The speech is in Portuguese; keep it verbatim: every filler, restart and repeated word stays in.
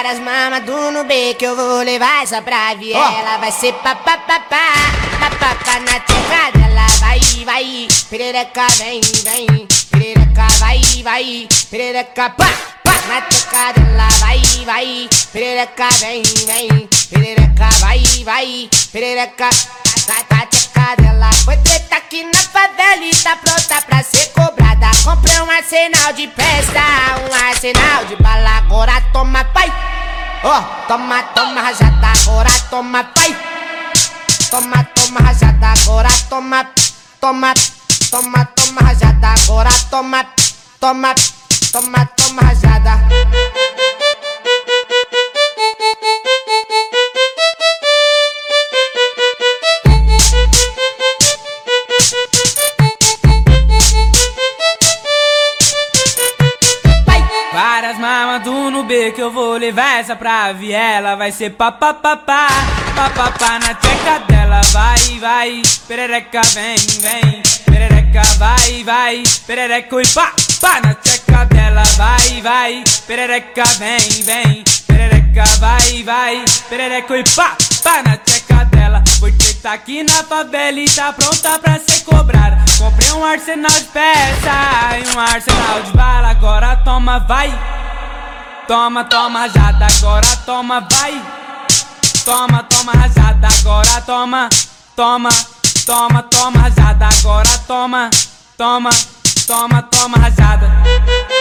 Várias mamas do Nubê que eu vou levar essa pra viela. Vai ser papapá, papapá na tcheca dela. Vai, vai, perereca vem, vem. Perereca vai, vai, perereca pá, pá na tcheca dela. Vai, vai, perereca vem, vem. Perereca vai, vai, perereca na tcheca dela. Foi treta aqui na favela e tá pronta pra ser cobrada. Comprei um arsenal de festa, um arsenal de bala. Agora toma pai, ó, oh, toma, toma rajada. Agora toma pai, toma, toma rajada. Agora toma, toma, toma, toma rajada. Agora toma, toma, toma, toma rajada. Várias mamas do Nubê que eu vou levar essa pra viela. Vai ser papapá, papapá na tcheca dela. Vai, vai, perereca vem, vem. Perereca vai, vai, perereca e pá, pá na tcheca dela. Vai, vai, perereca vem, vem. Perereca vai, vai, perereca e pá, pá na tcheca dela. Foi treta aqui na favela e tá pronta pra ser cobrada. Comprei um arsenal de peça e um arsenal de bala. Agora toma, vai. Toma, toma rajada. Agora toma, vai. Toma, toma rajada. Agora toma, toma, toma, toma rajada. Agora toma, toma, toma, toma rajada.